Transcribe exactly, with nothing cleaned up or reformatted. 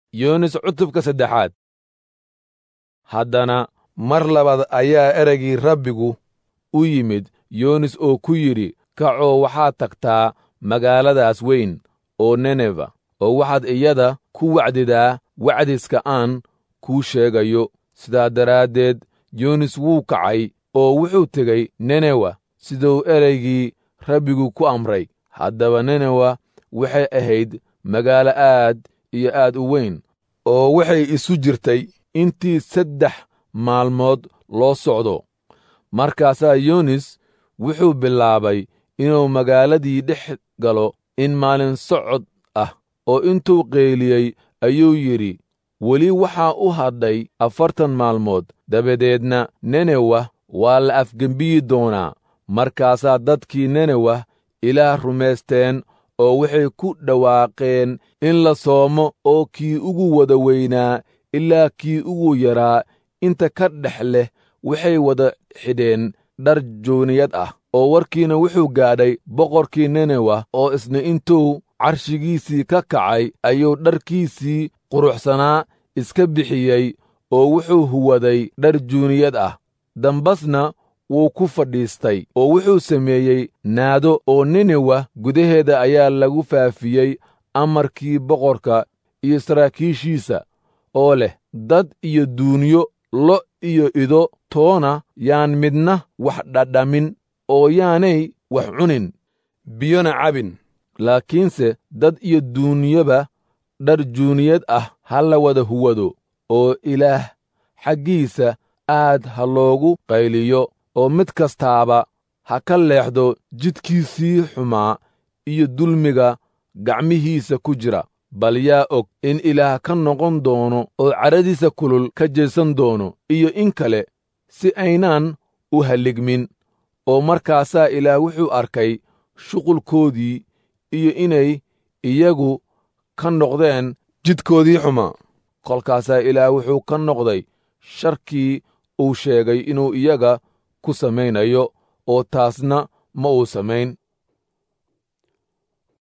yoonis cutubka saddexaad. haddana mar labaad ayaa ereygii rabbigu u yimid yoonis oo ku yidhi, kacoo waxaad tagtaa magaaladaas weyn oo neneva oo waxaad iyada ku wacdidaa wacdiska aan kuu sheegayo. sidaa daraaddeed yoonis wuu kacay oo wuxuu tegey nenewa siduu ereygii rabbigu ku amray. haddaba nenewa waxay ahayd magaalo aad iyo aad u weyn oo waxay isu jirtay intii saddex maalmood loo socdo. markaasaa yoonis wuxuu bilaabay inuu magaaladii dhex galo in maalin socod ah, oo intuu qeyliyey ayuu yidhi, weli waxaa u hadhay afartan maalmood, dabadeedna nenewa waa la afgembiyi doonaa. markaasaa dadkii nenewa ilaah rumaysteen oo waxay ku dhawaaqeen in la soomo, oo kii ugu wada weynaa ilaa kii ugu yaraa inta ka dhex leh waxay wada xidheen dhar jooniyad ah. oo warkiina wuxuu gaadhay boqorkii nenewa, oo isna intuu carshigiisii ka kacay ayuu dharkiisii quruxsanaa iska bixiyey oo wuxuu huwaday dhar juuniyad ah. dambasna wuu ku fadhiistay oo wuxuu sameeyey naado, oo nenewa gudaheeda ayaa lagu faafiyey amarkii boqorka iyo saraakiishiisa oo leh, dad iyo duunyo, lo iyo ido toona yaan midna wax dhadhamin oo yaanay wax cunin, biyona cabin. laakiinse dad iyo duunyoba dhar juuniyad ah ha la wada huwado, oo ilaah xaggiisa aad ha loogu qayliyo, oo mid kastaaba ha ka leexdo jidkiisii xumaa iyo dulmiga gacmihiisa ku jira. bal yaa og in ilaah ka noqon doono oo cadhadiisa kulul ka jeesan doono, iyo in kale, si aynaan u halligmin. oo markaasaa ilaah wuxuu arkay shuqulkoodii iyo inay iyagu ka noqdeen jidkoodii xumaa. kolkaasaa ilaah wuxuu ka noqday sharkii uu sheegay inuu iyaga ku samaynayo, oo taasna ma uu samayn.